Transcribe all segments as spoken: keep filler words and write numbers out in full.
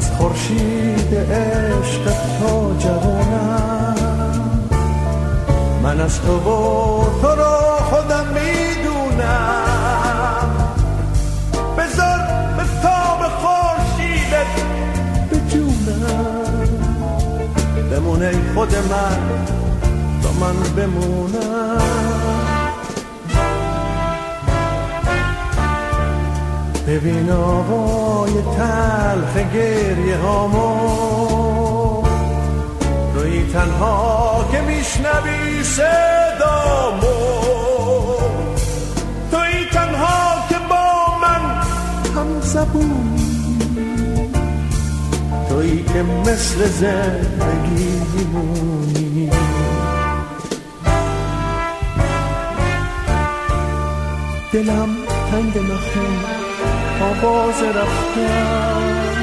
از خورشید عشق تا جوانم، من از تو و تو رو خودم میدونم. بذار به تاب خورشیدت بجونم، بمونه ای خود من تا من بمونم. ببین آوای تلخ گریه هامو، توی تنها که میشنوی صدامو، توی تنها که با من هم زبونی، توی که مثل زندگی میمونی. دلم تنگ نخون آواز رفتن،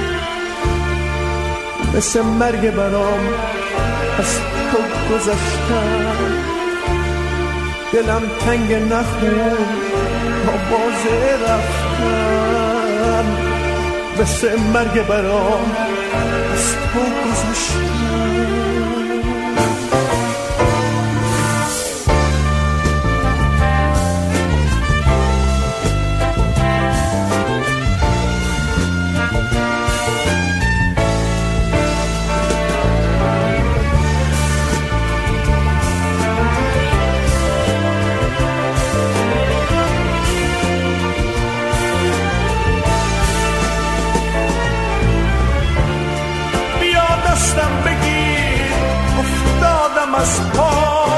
مثل مرگ برام از تو گذشتن. دلم تنگ نخون آواز رفتن، مثل مرگ برام از تو گذشتن. از پا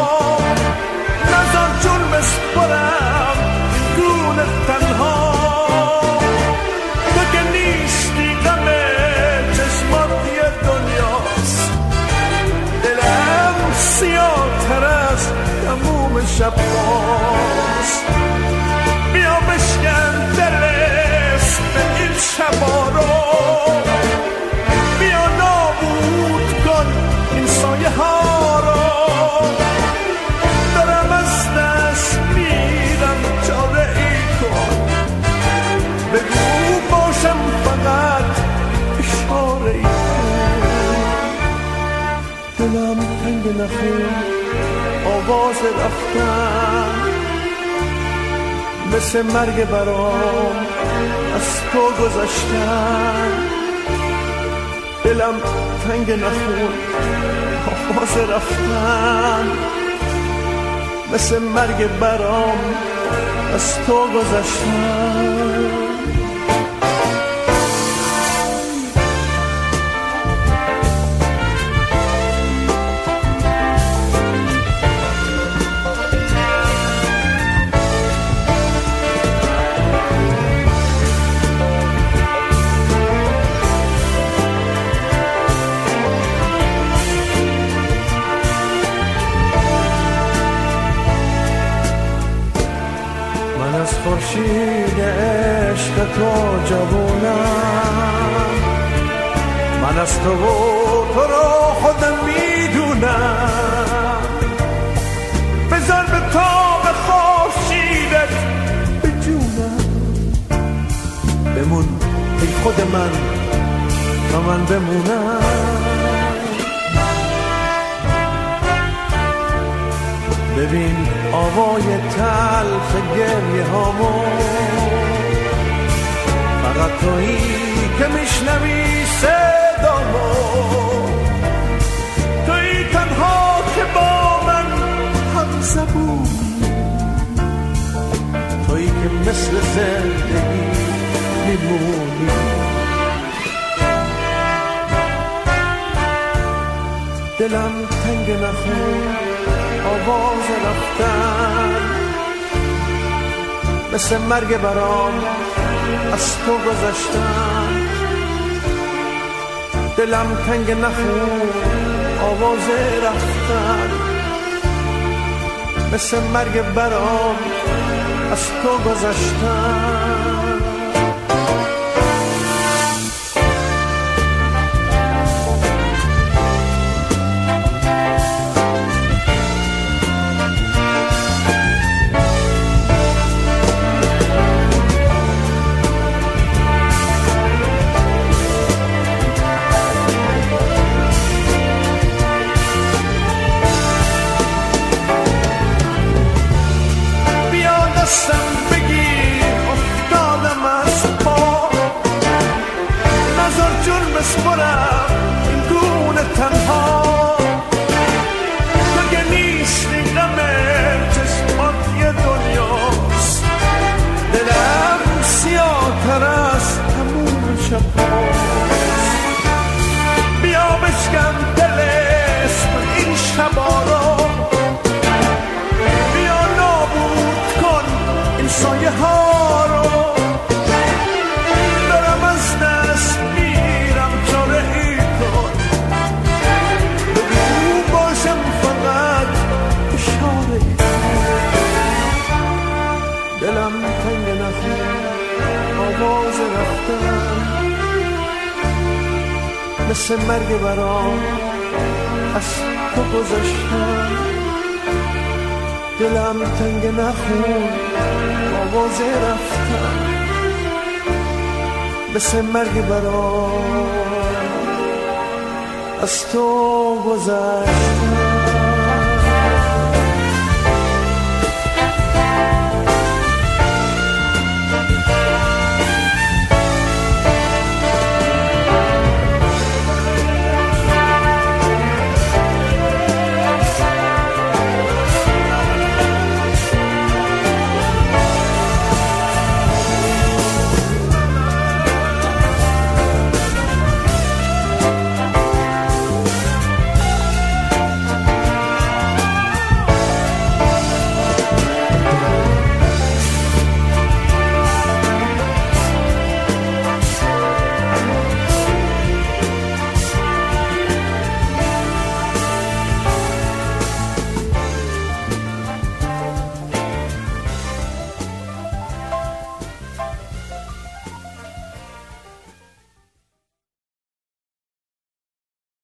نزار جون بسپرم گون تنها، تو که نیستی غم چشماتی دنیاست. دلم سیاه تر از تموم شب هاست. بیا بشکن دل اسم این شبا رو، بیا نابود کن این سایه ها رو. دارم از دست میرم چاره ای کن، بگو باشم فقط اشاره ای کن. دلم تنگ نخون آواز رفتن، مثل مرگ برام از تو گذشتن. دلم تنگ نخون آواز رفتن، مثل مرگ برام از تو گذشتن. خورشید عشق تو جوانم، من از تو و تو رو خودم میدونم. بذار به تاب خورشیدت بجونم، بمون ای خود من تا من بمونم. ببین آوای تلخ گریه هامو، فقط تویی که میشنوی صدامو. تویی تنها که با من هم زبونی، تویی که مثل زندگی میمونی. دلم تنگ نخون آواز رفتن، مثل مرگ برام از تو گذشتن. دلم تنگ نخون آواز رفتن، مثل مرگ برام از تو گذشتن. مثل مرگ برام از تو گذاشتم، دلم تنگ نخون آوازه رفتم، مثل مرگ برام از تو گذشتم.